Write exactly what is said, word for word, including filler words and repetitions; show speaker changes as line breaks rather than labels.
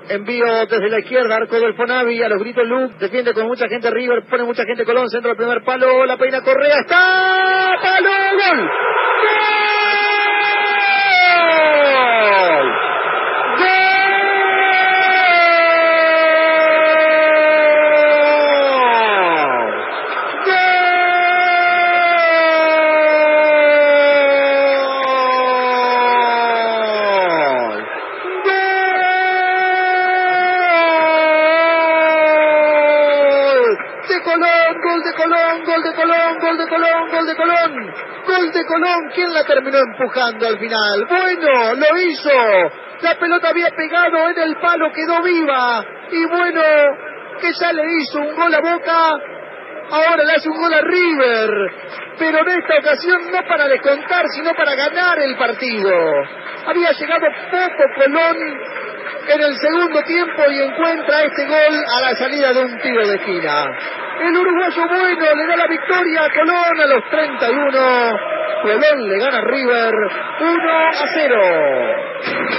Envío desde la izquierda, arco del Fonavi, a los gritos Luke, defiende con mucha gente River, pone mucha gente Colón, centro al primer palo, la peina Correa, está, palo, gol, gol, Gol de Colón, gol de Colón, gol de Colón, gol de Colón, gol de Colón. ¿Quién la terminó empujando al final? Bueno, lo hizo. La pelota había pegado en el palo, quedó viva. Y bueno, que ya le hizo un gol a Boca, ahora le hace un gol a River. Pero en esta ocasión no para descontar, sino para ganar el partido. Había llegado poco Colón en el segundo tiempo y encuentra este gol a la salida de un tiro de esquina. El uruguayo bueno le da la victoria a Colón a los treinta y uno. Colón le gana a River uno a cero.